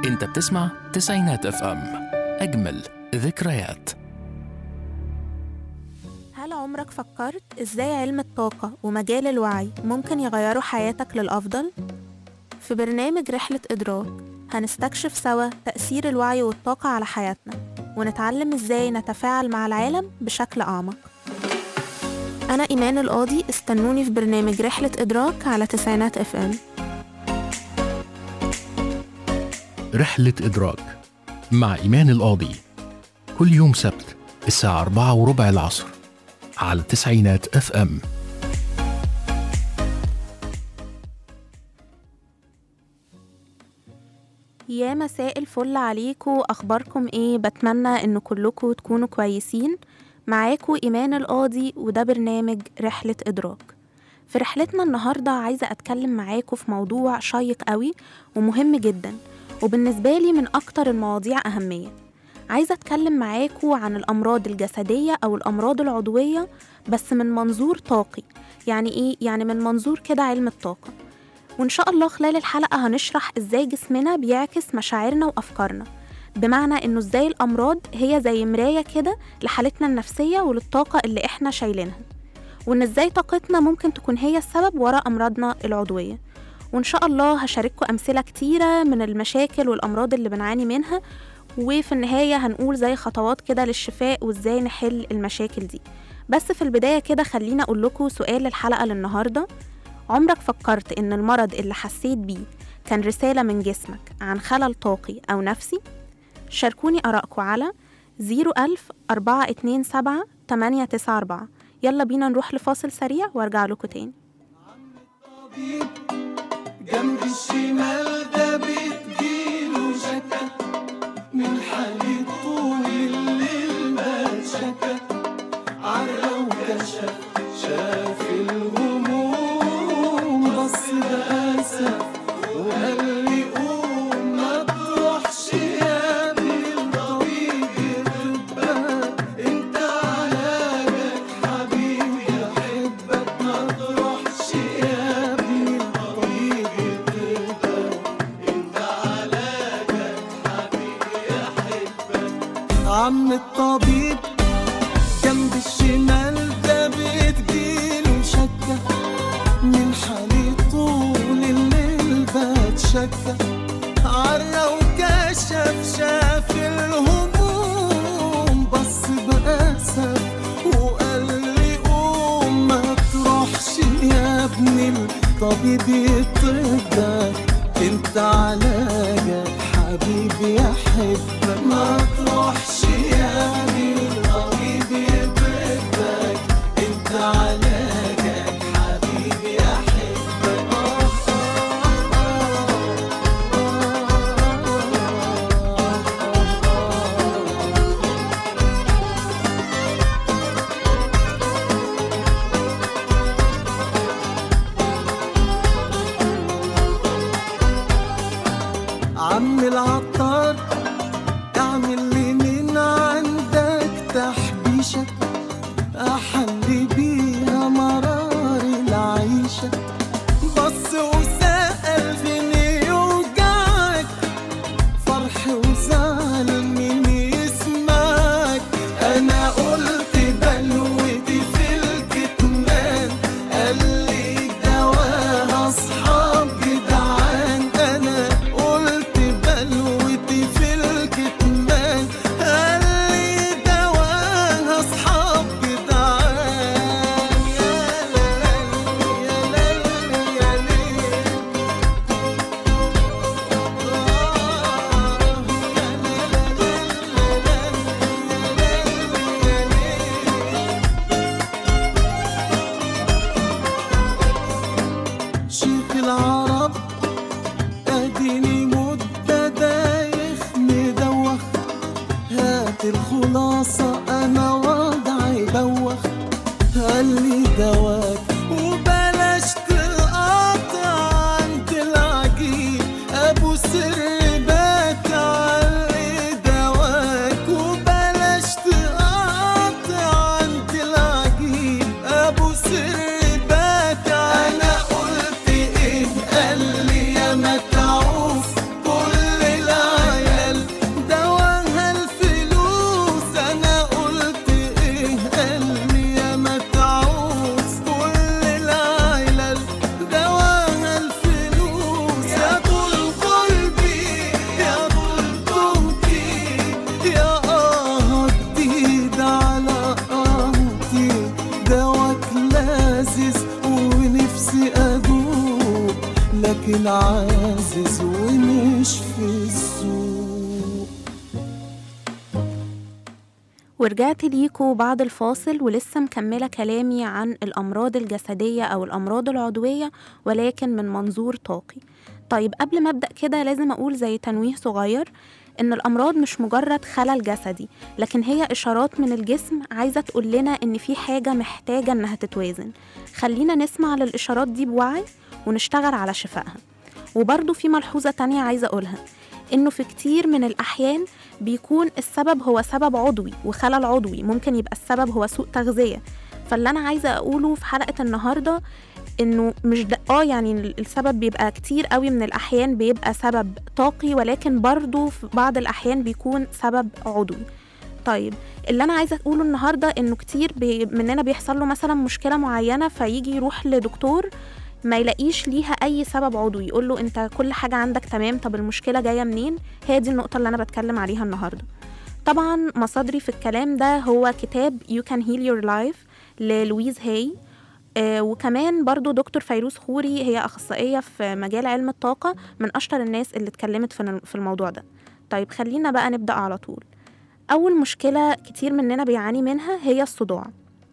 انت بتسمع تسعينات اف ام، اجمل ذكريات. هل عمرك فكرت ازاي علم الطاقة ومجال الوعي ممكن يغيروا حياتك للأفضل؟ في برنامج رحلة إدراك هنستكشف سوا تأثير الوعي والطاقة على حياتنا، ونتعلم ازاي نتفاعل مع العالم بشكل أعمق. أنا إيمان القاضي، استنوني في برنامج رحلة إدراك على تسعينات اف ام. رحلة إدراك مع إيمان القاضي، كل يوم سبت الساعة 4:15 العصر على تسعينات اف ام. يا مساء الفل عليكم، أخباركم إيه؟ بتمنى إن كلكم تكونوا كويسين. معاكم إيمان القاضي، وده برنامج رحلة إدراك. في رحلتنا النهاردة عايزة أتكلم معاكم في موضوع شيق قوي ومهم جدا، وبالنسبة لي من أكتر المواضيع أهمية. عايزة أتكلم معاكم عن الأمراض الجسدية أو الأمراض العضوية، بس من منظور طاقي. يعني إيه؟ يعني من منظور كده علم الطاقة. وإن شاء الله خلال الحلقة هنشرح إزاي جسمنا بيعكس مشاعرنا وأفكارنا، بمعنى إنه إزاي الأمراض هي زي مراية كده لحالتنا النفسية وللطاقة اللي إحنا شايلينها، وإن إزاي طاقتنا ممكن تكون هي السبب وراء أمراضنا العضوية. وإن شاء الله هشارككم أمثلة كتيرة من المشاكل والأمراض اللي بنعاني منها، وفي النهاية هنقول زي خطوات كده للشفاء وإزاي نحل المشاكل دي. بس في البداية كده خلينا أقول لكم سؤال الحلقة للنهاردة: عمرك فكرت إن المرض اللي حسيت بيه كان رسالة من جسمك عن خلل طاقي أو نفسي؟ شاركوني آرائكم على 010427894. يلا بينا نروح لفاصل سريع وارجع لكم تاني. جنب الشمال ده بتجيله شكا من حالي طول الليل ما شكا عرى وكشف شاف الهموم بص بأسف وقال لي قوم ما تروحش يا ابني الطبيب يطبك انت علاجك حبيبي يحبك ما تروحش يا ابني الطبيب يطبك انت علاجك حبيبي يحبك. عم الطبيب جنب الشمال ده بتجيله شكة من حالي طول الليل بتشكى عرى وكشف شاف الهموم بص بأسف وقال لي قوم ما تروحش يا ابني الطبيب يطبك انت علاجك حبيبي يحبك ما تروحش يا ابني الطبيب يطبك انت علاجك حبيبي يحبك. عم العطار اعمل لي من عندك تحبيشة احلي بيها مرار العيشة بص وسأل فين يوجعك فرح وزعل مين يسمعك انا قلت بلوتي في الكتمان قال لي دواها اصحاب جدعان انا قلت بلوتي في الكتمان قال لي دواها اصحاب جدعان. يا ليل يا ليل شيخ العرب اديني مدة دايخ مدوخ هات الخلاصة انا وضعي بوخ قال لي دواك وبلاش تقاطع عند العجيب ابو سر بات علي دواك وبلاش تقاطع عند العجيب ابو سر بات انا قلت ايه قال لي يا متعوف كل العالم لكن عازز ومش في السوق. ورجعت ليكوا بعد الفاصل ولسه مكملة كلامي عن الأمراض الجسدية أو الأمراض العضوية، ولكن من منظور طاقي. طيب قبل ما أبدأ كده لازم أقول زي تنويه صغير إن الأمراض مش مجرد خلل جسدي، لكن هي إشارات من الجسم عايزة تقول لنا إن في حاجة محتاجة إنها تتوازن. خلينا نسمع للإشارات دي بوعي ونشتغل على شفائها. وبرضو في ملحوظة تانية عايزة أقولها، إنه في كتير من الأحيان بيكون السبب هو سبب عضوي وخلل عضوي، ممكن يبقى السبب هو سوء تغذية. فاللي أنا عايزة أقوله في حلقة النهاردة إنه مش يعني السبب بيبقى كتير قوي من الأحيان بيبقى سبب طاقي، ولكن برضو في بعض الأحيان بيكون سبب عضوي. طيب اللي أنا عايزة أقوله النهاردة إنه كتير مننا بيحصل له مثلا مشكلة معينة فيجي يروح لدكتور ما يلاقيش ليها أي سبب عضوي، يقول له أنت كل حاجة عندك تمام، طب المشكلة جاية منين؟ هي دي النقطة اللي أنا بتكلم عليها النهاردة. طبعا مصادري في الكلام ده هو كتاب You Can Heal Your Life للويز هاي، وكمان برضو دكتور فيروز خوري، هي أخصائية في مجال علم الطاقة، من أشطر الناس اللي اتكلمت في الموضوع ده. طيب خلينا بقى نبدأ على طول. أول مشكلة كتير مننا بيعاني منها هي الصداع.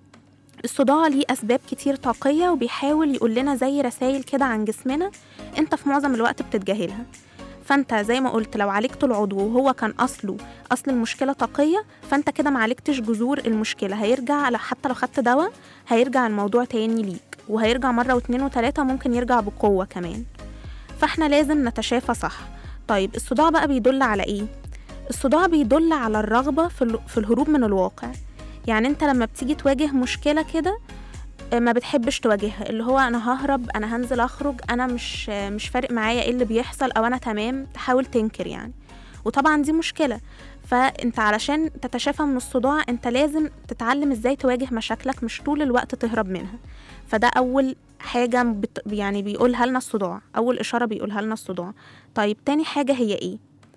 الصداع ليه أسباب كتير طاقية، وبيحاول يقول لنا زي رسائل كده عن جسمنا انت في معظم الوقت بتتجاهلها. فانت زي ما قلت لو عالجت العضو وهو كان أصل المشكلة طاقية، فانت كده معالجتش جذور المشكلة. هيرجع حتى لو خدت دواء هيرجع الموضوع تاني ليك، وهيرجع مرة واتنين وتلاتة، ممكن يرجع بقوة كمان. فاحنا لازم نتشافى صح. طيب الصداع بقى بيدل على ايه؟ الصداع بيدل على الرغبة في الهروب من الواقع. يعني انت لما بتيجي تواجه مشكلة كده ما بتحبش تواجهها، اللي هو انا ههرب، انا هنزل اخرج، انا مش فارق معايا ايه اللي بيحصل، او انا تمام، تحاول تنكر يعني. وطبعا دي مشكلة. فانت علشان تتشافى من الصداع انت لازم تتعلم ازاي تواجه مشاكلك، مش طول الوقت تهرب منها. فده اول حاجة يعني بيقولها لنا الصداع، اول اشارة بيقولها لنا الصداع. طيب تاني حاجة هي ايه؟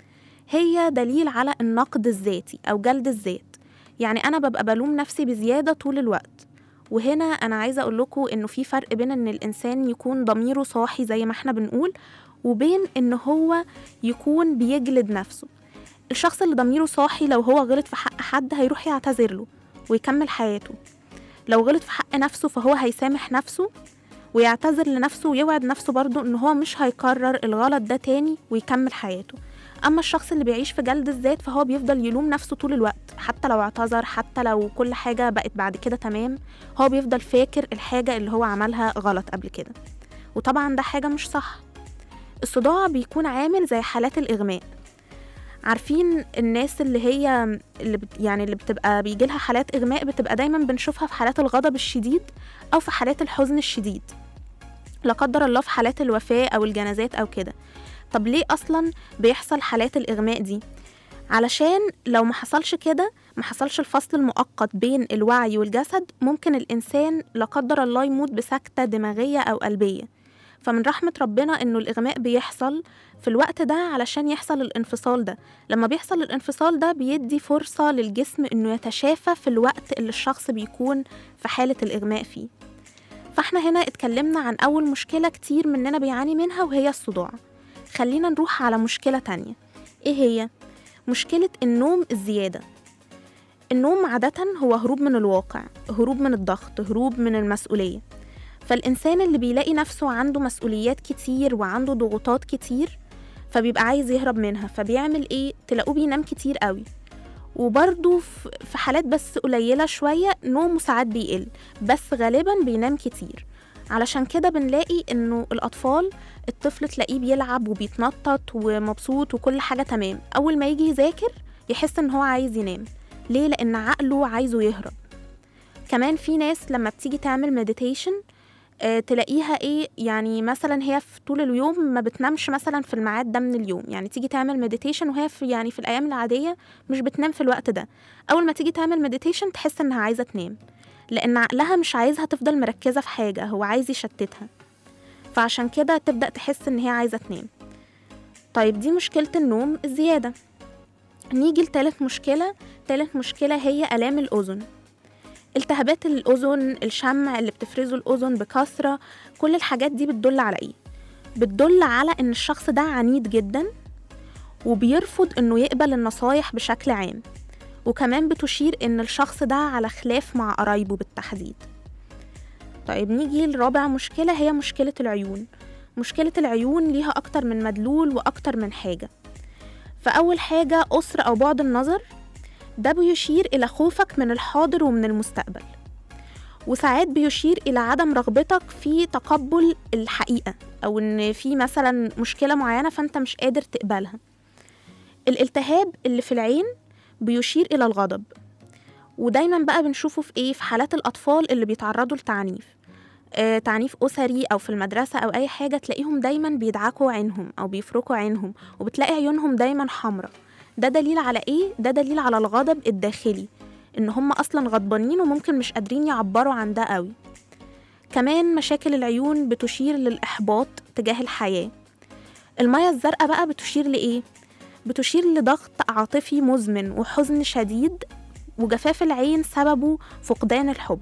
هي دليل على النقد الذاتي او جلد الذات. يعني أنا ببقى بلوم نفسي بزيادة طول الوقت. وهنا أنا عايزة أقول لكم إنه في فرق بين إن الإنسان يكون ضميره صاحي زي ما إحنا بنقول، وبين إن هو يكون بيجلد نفسه. الشخص اللي ضميره صاحي لو هو غلط في حق حد هيروح يعتذر له ويكمل حياته. لو غلط في حق نفسه فهو هيسامح نفسه ويعتذر لنفسه ويوعد نفسه برضو إنه هو مش هيكرر الغلط ده تاني ويكمل حياته. أما الشخص اللي بيعيش في جلد الذات فهو بيفضل يلوم نفسه طول الوقت، حتى لو اعتذر، حتى لو كل حاجة بقت بعد كده تمام، هو بيفضل فاكر الحاجة اللي هو عملها غلط قبل كده. وطبعا ده حاجة مش صح. الصداع بيكون عامل زي حالات الإغماء. عارفين الناس اللي بتبقى بيجيلها حالات إغماء بتبقى دايما بنشوفها في حالات الغضب الشديد أو في حالات الحزن الشديد، لا قدر الله في حالات الوفاة أو الجنازات أو كده. طب ليه أصلا بيحصل حالات الإغماء دي؟ علشان لو ما حصلش كده، ما حصلش الفصل المؤقت بين الوعي والجسد، ممكن الإنسان لا قدر الله يموت بسكتة دماغية أو قلبية. فمن رحمة ربنا إنه الإغماء بيحصل في الوقت ده علشان يحصل الانفصال ده. لما بيحصل الانفصال ده بيدي فرصة للجسم إنه يتشافى في الوقت اللي الشخص بيكون في حالة الإغماء فيه. فاحنا هنا اتكلمنا عن أول مشكلة كتير مننا بيعاني منها وهي الصداع. خلينا نروح على مشكلة تانية. ايه هي؟ مشكلة النوم الزيادة. النوم عادة هو هروب من الواقع، هروب من الضغط، هروب من المسؤولية. فالإنسان اللي بيلاقي نفسه عنده مسؤوليات كتير وعنده ضغوطات كتير فبيبقى عايز يهرب منها، فبيعمل ايه؟ تلاقوه بينام كتير قوي. وبرضو في حالات بس قليلة شوية نومه ساعات بيقل، بس غالبا بينام كتير. علشان كده بنلاقي انه الطفل تلاقيه بيلعب وبيتنطط ومبسوط وكل حاجة تمام، اول ما يجي يذاكر يحس ان هو عايز ينام. ليه؟ لان عقله عايزه يهرب. كمان في ناس لما بتيجي تعمل مديتيشن تلاقيها ايه، يعني مثلا هي في طول اليوم ما بتنامش مثلا في الميعاد ده من اليوم، يعني تيجي تعمل مديتيشن وهي في الايام العادية مش بتنام في الوقت ده. اول ما تيجي تعمل مديتيشن تحس انها عايزة تنام، لأن عقلها مش عايزها تفضل مركزة في حاجة، هو عايز يشتتها، فعشان كده تبدأ تحس إن هي عايزة تنام. طيب دي مشكلة النوم الزيادة. نيجي لثالث مشكلة هي آلام الأذن. التهابات الأذن، الشمع اللي بتفرزه الأذن بكثرة، كل الحاجات دي بتدل على إيه؟ بتدل على إن الشخص ده عنيد جدا وبيرفض إنه يقبل النصايح بشكل عام، وكمان بتشير إن الشخص ده على خلاف مع قرايبه بالتحديد. طيب نيجي لرابع مشكلة، هي مشكلة العيون. مشكلة العيون ليها أكتر من مدلول وأكتر من حاجة. فأول حاجة قصر أو بعد النظر، ده بيشير إلى خوفك من الحاضر ومن المستقبل، وساعات بيشير إلى عدم رغبتك في تقبل الحقيقة، أو إن في مثلا مشكلة معينة فأنت مش قادر تقبلها. الالتهاب اللي في العين بيشير إلى الغضب، ودايما بقى بنشوفه في إيه؟ في حالات الأطفال اللي بيتعرضوا لتعنيف، تعنيف أسري أو في المدرسة أو أي حاجة، تلاقيهم دايما بيدعكوا عينهم أو بيفركوا عينهم، وبتلاقي عيونهم دايما حمراء. ده دليل على إيه؟ ده دليل على الغضب الداخلي، إن هم أصلا غضبانين وممكن مش قادرين يعبروا عن ده قوي. كمان مشاكل العيون بتشير للإحباط تجاه الحياة. المية الزرقاء بقى بتشير لإيه؟ بتشير لضغط عاطفي مزمن وحزن شديد، وجفاف العين سببه فقدان الحب.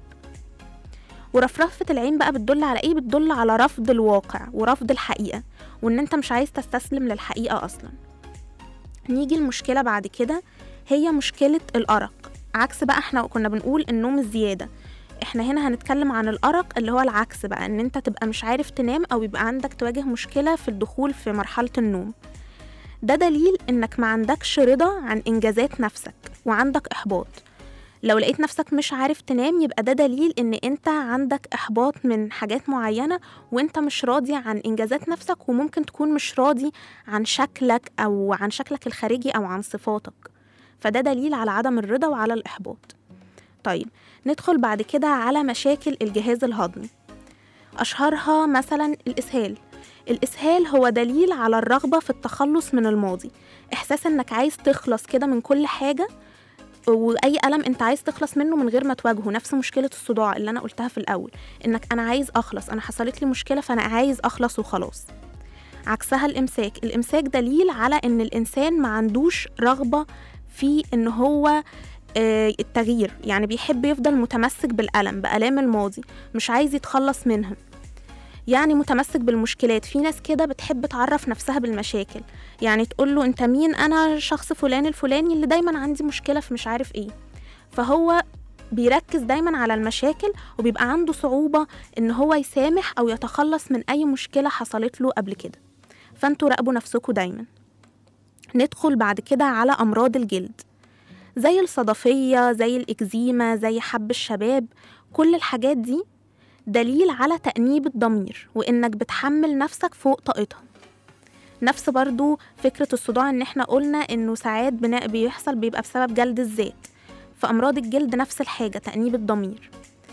ورفرفة العين بقى بتدل على إيه؟ بتدل على رفض الواقع ورفض الحقيقة، وإن أنت مش عايز تستسلم للحقيقة أصلا. نيجي المشكلة بعد كده، هي مشكلة الأرق. عكس بقى احنا كنا بنقول النوم الزيادة، احنا هنا هنتكلم عن الأرق اللي هو العكس بقى، ان انت تبقى مش عارف تنام او يبقى عندك تواجه مشكلة في الدخول في مرحلة النوم. ده دليل انك ما عندكش رضا عن انجازات نفسك وعندك احباط. لو لقيت نفسك مش عارف تنام يبقى ده دليل ان انت عندك احباط من حاجات معينة، وانت مش راضي عن انجازات نفسك، وممكن تكون مش راضي عن شكلك او عن شكلك الخارجي او عن صفاتك. فده دليل على عدم الرضا وعلى الإحباط. طيب ندخل بعد كده على مشاكل الجهاز الهضمي. أشهرها مثلا الإسهال. الإسهال هو دليل على الرغبة في التخلص من الماضي، إحساس إنك عايز تخلص كده من كل حاجة، وأي ألم أنت عايز تخلص منه من غير ما تواجهه. نفس مشكلة الصداع اللي أنا قلتها في الأول، إنك أنا عايز أخلص، أنا حصلت لي مشكلة فأنا عايز أخلص وخلاص. عكسها الإمساك. الإمساك دليل على إن الإنسان ما عندوش رغبة في إن هو التغيير، يعني بيحب يفضل متمسك بالألم، بألام الماضي، مش عايز يتخلص منها، يعني متمسك بالمشكلات. في ناس كده بتحب تعرف نفسها بالمشاكل، يعني تقوله انت مين؟ انا شخص فلان الفلاني اللي دايما عندي مشكلة في مش عارف ايه. فهو بيركز دايما على المشاكل، وبيبقى عنده صعوبة ان هو يسامح او يتخلص من اي مشكلة حصلت له قبل كده. فانتوا راقبوا نفسكوا دايما. ندخل بعد كده على أمراض الجلد، زي الصدفية، زي الإكزيما، زي حب الشباب. كل الحاجات دي دليل على تأنيب الضمير، وإنك بتحمل نفسك فوق طاقتها. نفس برضو فكرة الصداع، إن إحنا قلنا إنه ساعات بيحصل بيبقى بسبب جلد الذات. فأمراض الجلد نفس الحاجة، تأنيب الضمير.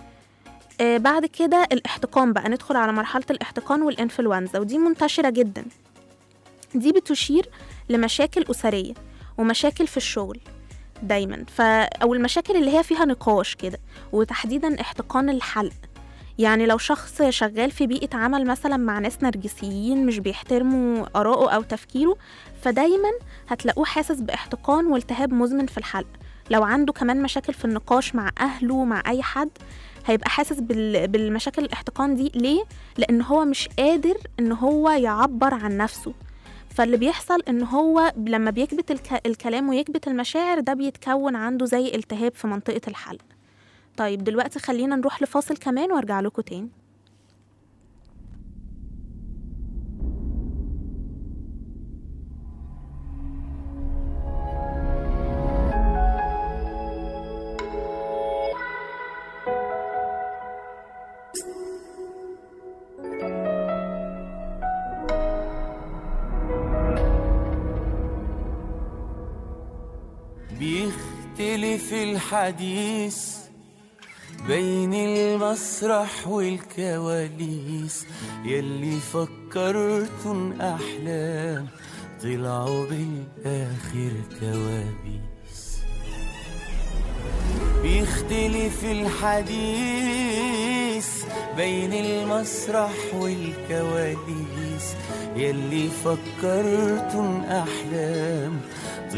بعد كده الاحتقان بقى، ندخل على مرحلة الاحتقان والإنفلونزا، ودي منتشرة جدا. دي بتشير لمشاكل أسرية ومشاكل في الشغل دايما، أو المشاكل اللي هي فيها نقاش كده، وتحديدا احتقان الحلق. يعني لو شخص شغال في بيئة عمل مثلا مع ناس نرجسيين مش بيحترموا آراءه أو تفكيره، فدايما هتلاقوه حاسس باحتقان والتهاب مزمن في الحلق. لو عنده كمان مشاكل في النقاش مع أهله، مع أي حد، هيبقى حاسس بالمشاكل الاحتقان دي. ليه؟ لأن هو مش قادر إن هو يعبر عن نفسه. فاللي بيحصل إن هو لما بيكبت الكلام ويكبت المشاعر، ده بيتكون عنده زي التهاب في منطقة الحلق. طيب دلوقتي خلينا نروح لفاصل كمان وارجع لكم تاني. بيختلف الحديث بين المسرح والكواليس، يلي فكرتن أحلام طلعوا بالآخر كوابيس. بيختلف الحديث بين المسرح والكواليس، يلي فكرتن أحلام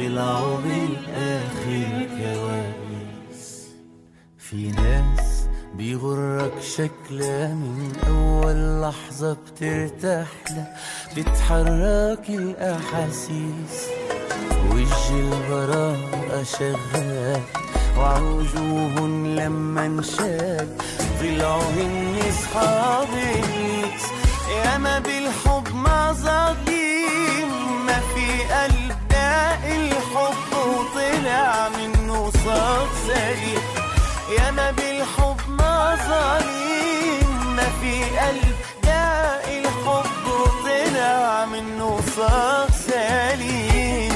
طلعوا بالآخر كوابيس. في ناس بيغرك شكلها من أول لحظة بترتاحلها، بتحرك الأحاسيس، وجه البراءة شغال، وعوجوهن لما انشال طلعوا هن صحاب إبليس. ياما بالحب مظاليم، ما في قلب داق الحب وطلع منه صوت سليم. ياما بالحب مظاليم، ما في قلب داق الحب وطلع منه صوت سليم.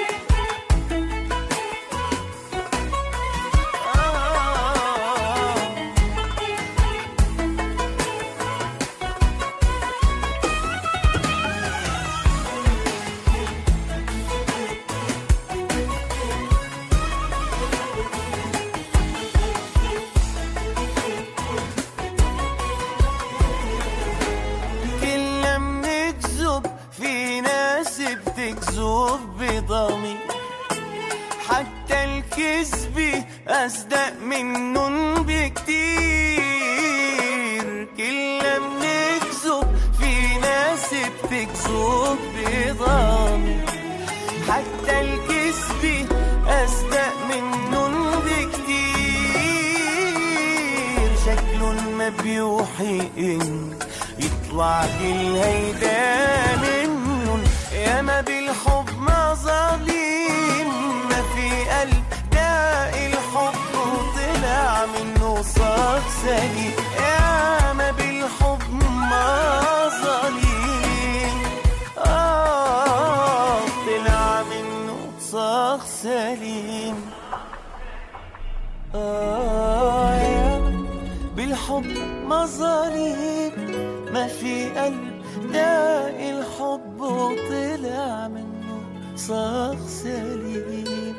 بتكذب بضمير، حتى الكذب أصدق منن بكتير. كل لما نكذب في ناس بتكذب بضمير، حتى الكذب أصدق منن بكتير. شكلن ما بيوحي إن يطلع كل هيدا منن. ياما بالحب مظاليم، ما في قلب داق الحب وطلع منه صاغ سليم. ياما بالحب مظاليم، طلع منه صاغ سليم. ياما بالحب مظاليم، ما في قلب داق الحب وطلع منه صاغ سليم.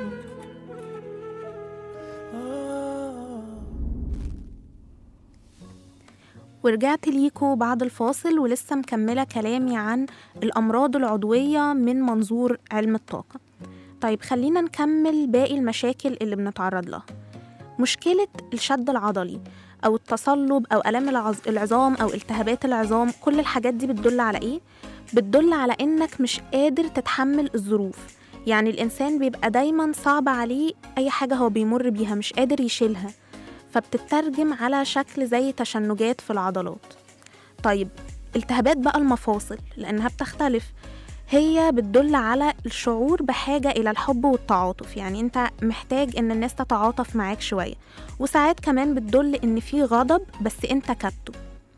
ورجعت ليكوا بعد الفاصل ولسه مكملة كلامي عن الأمراض العضوية من منظور علم الطاقة. طيب خلينا نكمل باقي المشاكل اللي بنتعرض لها. مشكلة الشد العضلي أو التصلب أو ألام العظام أو التهابات العظام، كل الحاجات دي بتدل على إيه؟ بتدل على إنك مش قادر تتحمل الظروف. يعني الإنسان بيبقى دايما صعب عليه أي حاجة هو بيمر بيها، مش قادر يشيلها، فبتترجم على شكل زي تشنجات في العضلات. طيب التهابات بقى المفاصل، لأنها بتختلف، هي بتدل على الشعور بحاجة إلى الحب والتعاطف. يعني أنت محتاج إن الناس تتعاطف معاك شوية، وساعات كمان بتدل إن في غضب بس أنت كبته.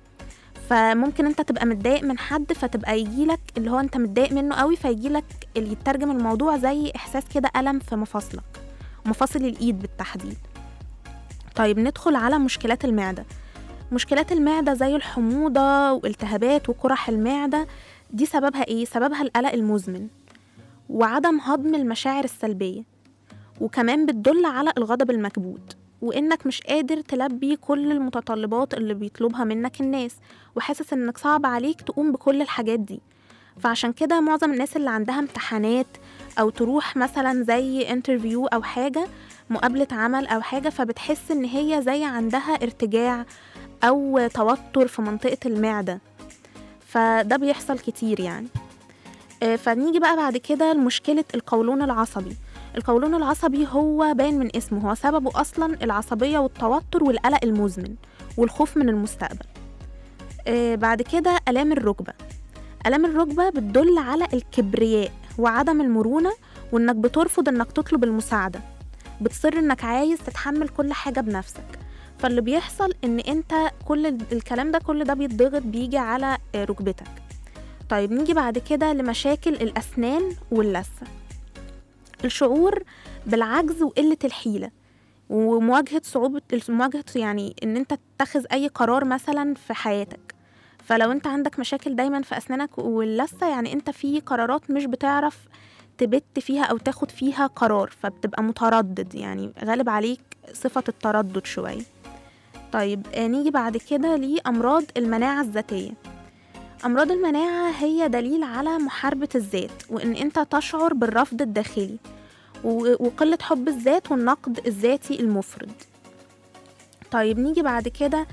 فممكن أنت تبقى متضايق من حد فتبقى يجيلك اللي هو أنت متضايق منه قوي، فيجيلك اللي يترجم الموضوع زي إحساس كده ألم في مفاصلك، مفاصل الإيد بالتحديد. طيب ندخل على مشكلات المعدة. مشكلات المعدة زي الحموضة والتهابات وقرح المعدة، دي سببها إيه؟ سببها القلق المزمن وعدم هضم المشاعر السلبية، وكمان بتدل على الغضب المكبوت، وإنك مش قادر تلبي كل المتطلبات اللي بيطلبها منك الناس، وحاسس إنك صعب عليك تقوم بكل الحاجات دي. فعشان كده معظم الناس اللي عندها امتحانات أو تروح مثلا زي انترفيو أو حاجة، مقابلة عمل أو حاجة، فبتحس إن هي زي عندها ارتجاع أو توتر في منطقة المعدة، فده بيحصل كتير يعني. فنيجي بقى بعد كده لمشكلة القولون العصبي. القولون العصبي هو باين من اسمه، هو سببه أصلا العصبية والتوتر والقلق المزمن والخوف من المستقبل. بعد كده ألام الركبة. ألام الركبة بتدل على الكبرياء وعدم المرونة، وإنك بترفض إنك تطلب المساعدة، بتصر إنك عايز تتحمل كل حاجة بنفسك. فاللي بيحصل إن أنت كل الكلام ده كل ده بيتضغط بيجي على ركبتك. طيب نيجي بعد كده لمشاكل الأسنان واللثة. الشعور بالعجز وقلة الحيلة ومواجهة صعوبة يعني إن أنت تتخذ أي قرار مثلا في حياتك. فلو أنت عندك مشاكل دايما في أسنانك واللثة، يعني أنت في قرارات مش بتعرف تبت فيها أو تاخد فيها قرار، فبتبقى متردد، يعني غالب عليك صفة التردد شوية. طيب نيجي بعد كده لأمراض المناعة الذاتية. أمراض المناعة هي دليل على محاربة الذات، وإن أنت تشعر بالرفض الداخلي وقلة حب الذات والنقد الذاتي المفرط. طيب نيجي بعد كده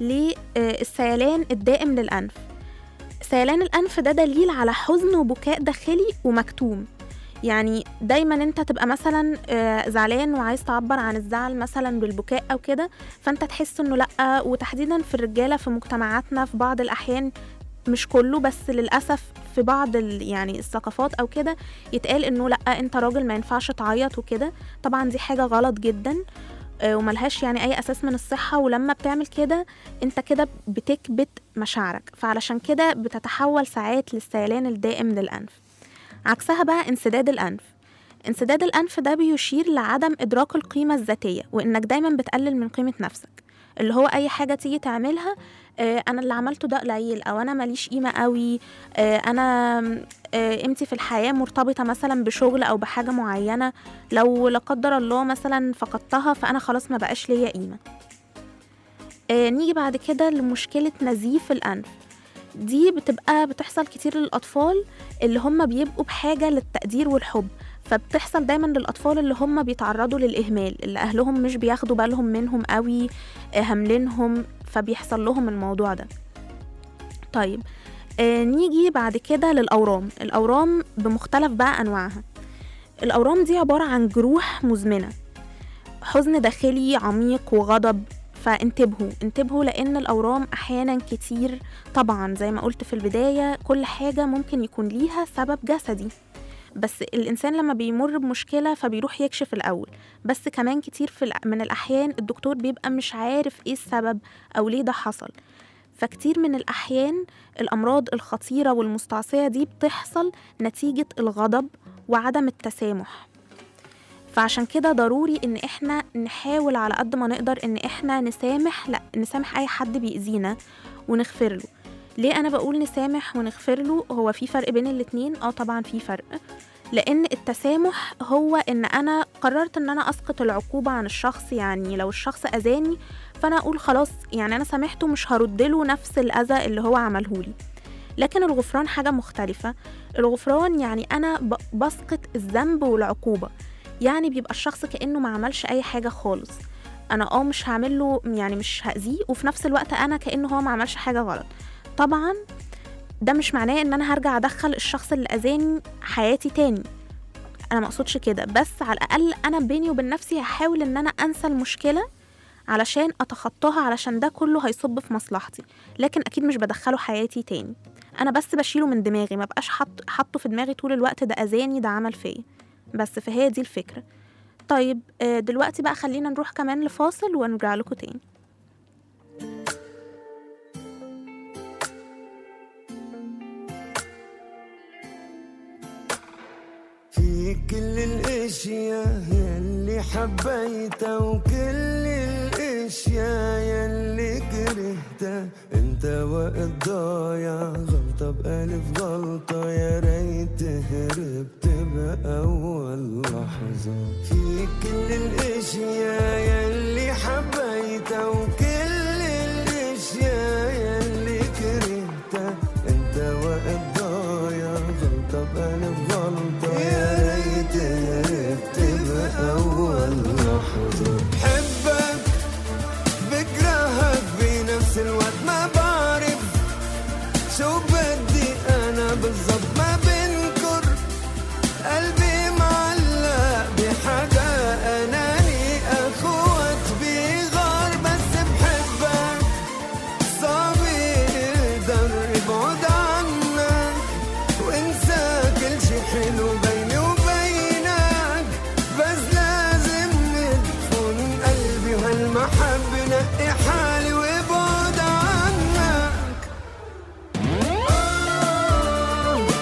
للسيلان الدائم للأنف. سيلان الأنف ده دليل على حزن وبكاء داخلي ومكتوم. يعني دايما انت تبقى مثلا زعلان وعايز تعبر عن الزعل مثلا بالبكاء او كده، فانت تحس انه لأ. وتحديدا في الرجالة في مجتمعاتنا في بعض الأحيان، مش كله بس للأسف في بعض يعني الثقافات او كده، يتقال انه لأ انت راجل ما ينفعش تعيط وكده. طبعا دي حاجة غلط جدا وملهاش يعني اي اساس من الصحة، ولما بتعمل كده انت كده بتكبت مشاعرك، فعلشان كده بتتحول ساعات للسيلان الدائم للأنف. عكسها بقى انسداد الأنف. انسداد الأنف ده بيشير لعدم إدراك القيمة الذاتية، وإنك دايما بتقلل من قيمة نفسك، اللي هو أي حاجة تيجي تعملها أنا اللي عملته ده قليل، أو أنا ماليش قيمة قوي، أنا قيمتي في الحياة مرتبطة مثلا بشغل أو بحاجة معينة، لو لا قدر الله مثلا فقدتها فأنا خلاص ما بقاش ليا قيمة. نيجي بعد كده لمشكلة نزيف الأنف. دي بتحصل كتير للأطفال اللي هم بيبقوا بحاجة للتقدير والحب، فبتحصل دايما للأطفال اللي هم بيتعرضوا للإهمال، اللي أهلهم مش بياخدوا بالهم منهم قوي، هاملينهم، فبيحصل لهم الموضوع ده. طيب نيجي بعد كده للأورام. الأورام بمختلف بقى أنواعها. الأورام دي عبارة عن جروح مزمنة، حزن داخلي عميق وغضب. فانتبهوا لأن الأورام أحيانا كتير، طبعا زي ما قلت في البداية، كل حاجة ممكن يكون ليها سبب جسدي، بس الإنسان لما بيمر بمشكلة فبيروح يكشف الأول، بس كمان كتير من الأحيان الدكتور بيبقى مش عارف إيه السبب أو ليه ده حصل. فكتير من الأحيان الأمراض الخطيرة والمستعصية دي بتحصل نتيجة الغضب وعدم التسامح. فعشان كده ضروري ان احنا نحاول على قد ما نقدر ان احنا نسامح اي حد بيأذينا ونغفر له. ليه انا بقول نسامح ونغفر له؟ هو في فرق بين الاتنين؟ طبعا في فرق، لان التسامح هو ان انا قررت ان انا اسقط العقوبة عن الشخص. يعني لو الشخص اذاني فانا اقول خلاص، يعني انا سامحته، مش هردله نفس الاذى اللي هو عملهولي. لكن الغفران حاجة مختلفة. الغفران يعني انا بسقط الذنب والعقوبة، يعني بيبقى الشخص كأنه ما عملش أي حاجة خالص. أنا مش هعمله، يعني مش هأذيه، وفي نفس الوقت أنا كأنه هو ما عملش حاجة غلط. طبعا ده مش معناه إن أنا هرجع أدخل الشخص اللي أذاني حياتي تاني، أنا ما أقصدش كده، بس على الأقل أنا بيني وبين نفسي هحاول إن أنا أنسى المشكلة علشان أتخطاها، علشان ده كله هيصب في مصلحتي. لكن أكيد مش بدخله حياتي تاني، أنا بس بشيله من دماغي، ما بقاش حطه في دماغي طول الوقت ده أذاني، ده عمل فيا بس. فهي دي الفكرة. طيب دلوقتي بقى خلينا نروح كمان لفاصل ونرجع لكم تاني. في كل الاشياء يلي حبيتها وكل الاشياء يلي كرهتها، انت وقت ضايع، غلطة بألف غلطة، يا ريت هربت بأول لحظة. في كل الاشياء يلي حبيتها وكل الاشياء يلي كرهتها، انت وقت ضايع، غلطة بألف غلطة، يا ريت هربت بأول لحظة. بحبك بكرهك بنفس الوقت، ما بعرف شو بدي أنا بالضبط، ما بنكر قلبي معلق بحدا أناني، أخوات بغار، بس بحبك صعب اقدر ابعد عنك وانسى كل شي حلو بيني وبينك، بس لازم ندفن قلبي وهالمحبة نقي حالي وابعد عنك.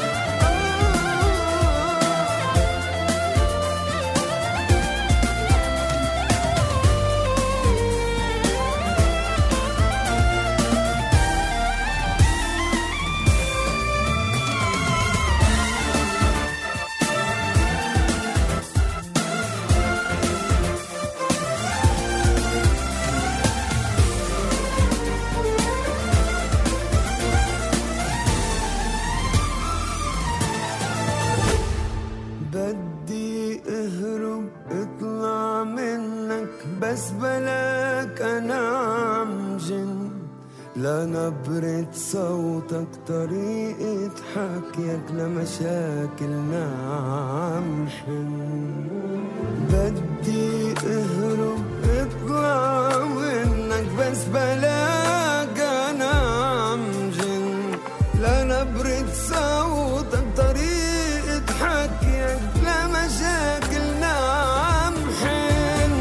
نبرة صوتك طريقة حكيك لمشاكلنا عم حن. بدي اهرب اطلع منك بس بلاك انا عم جن. لنبرة صوتك طريقة حكيك لمشاكلنا عم حن.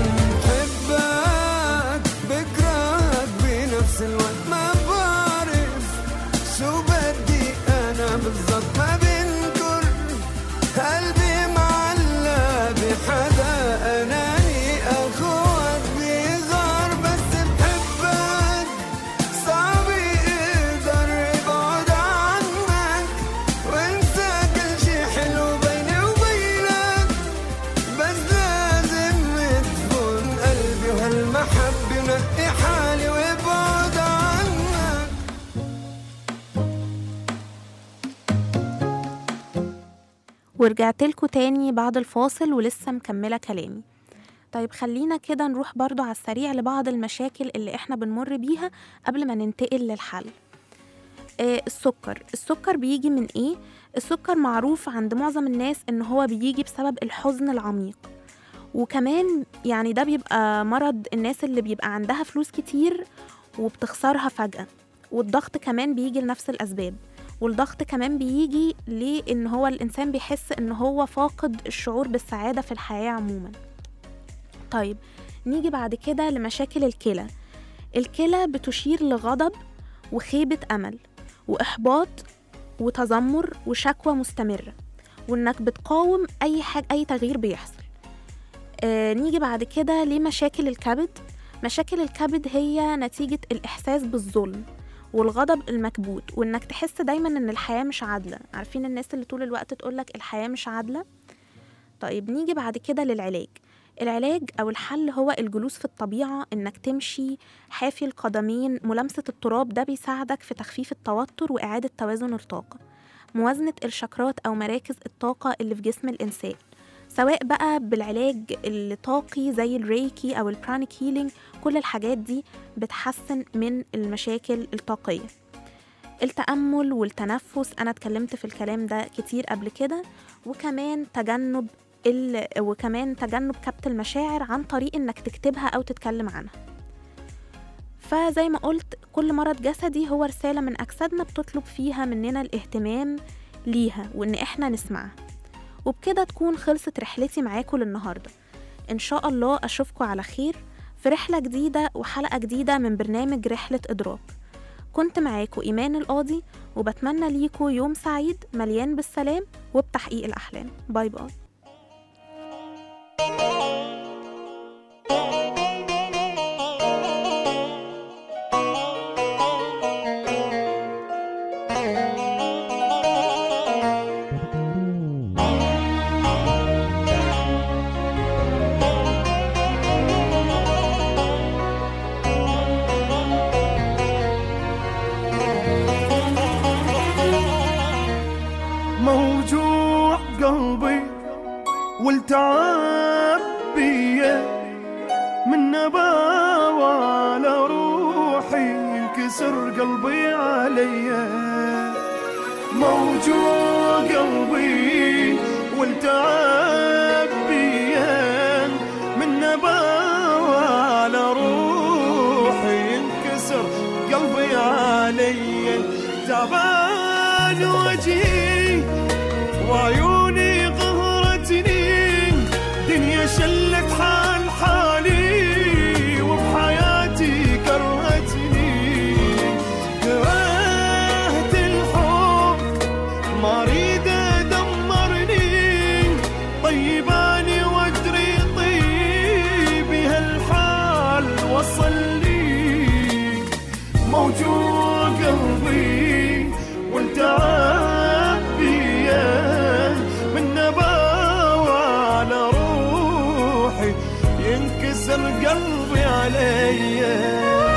حبك بكرهك بنفس الوقت، ما بعرف شو بدي انا بالضبط. ما بنكر قلبي معلق بحدا اناني اخوك بيغار. بس بحبك صعب اقدر ابعد عنك وانسى كل شي حلو بيني وبينك. بس لازم تكون قلبي وهالمحبة ونقي حالي وابعد عنك. ورجعت لكم تاني بعد الفاصل ولسه مكملة كلامي. طيب خلينا كده نروح برضو على السريع لبعض المشاكل اللي احنا بنمر بيها قبل ما ننتقل للحل. السكر بيجي من ايه؟ السكر معروف عند معظم الناس ان هو بيجي بسبب الحزن العميق، وكمان يعني ده بيبقى مرض الناس اللي بيبقى عندها فلوس كتير وبتخسرها فجأة. والضغط كمان بيجي لنفس الأسباب، والضغط كمان بيجي لأن هو الإنسان بيحس إن هو فاقد الشعور بالسعادة في الحياة عموما. طيب نيجي بعد كده لمشاكل الكلى. الكلى بتشير لغضب وخيبة أمل وإحباط وتذمر وشكوى مستمرة، وإنك بتقاوم أي تغيير بيحصل. نيجي بعد كده لمشاكل الكبد. مشاكل الكبد هي نتيجة الإحساس بالظلم والغضب المكبوت، وإنك تحس دايما إن الحياة مش عادلة. عارفين الناس اللي طول الوقت تقولك الحياة مش عادلة؟ طيب نيجي بعد كده للعلاج. العلاج أو الحل هو الجلوس في الطبيعة، إنك تمشي حافي القدمين، ملامسة التراب، ده بيساعدك في تخفيف التوتر وإعادة توازن الطاقة. موازنة الشاكرات أو مراكز الطاقة اللي في جسم الإنسان، سواء بقى بالعلاج الطاقي زي الريكي أو البرانيك هيلينج، كل الحاجات دي بتحسن من المشاكل الطاقية. التأمل والتنفس، أنا اتكلمت في الكلام ده كتير قبل كده. وكمان تجنب كبت المشاعر عن طريق إنك تكتبها أو تتكلم عنها. فزي ما قلت، كل مرض جسدي هو رسالة من أجسادنا بتطلب فيها مننا الاهتمام ليها وإن إحنا نسمعها. وبكده تكون خلصت رحلتي معاكم للنهاردة. إن شاء الله أشوفكم على خير في رحلة جديدة وحلقة جديدة من برنامج رحلة إدراك. كنت معاكم إيمان القاضي، وبتمنى ليكم يوم سعيد مليان بالسلام وبتحقيق الأحلام. باي باي. موجوع قلبي والتعب بيا من نباوة على روحي، ينكسر قلبي عليا. موجوع قلبي والتعب بيا من نباوة على روحي، ينكسر قلبي عليا. تعبان وجهي وعيوني قهرتني، دنيا شلت حال حالي وبحياتي كرهتني. كرهت الحب ما اريد دمرني، طيباني وادري طيبي هالحال وصلني. موجوع قلبي والتعب بيا من نباوة على روحي، ينكسر قلبي عليا.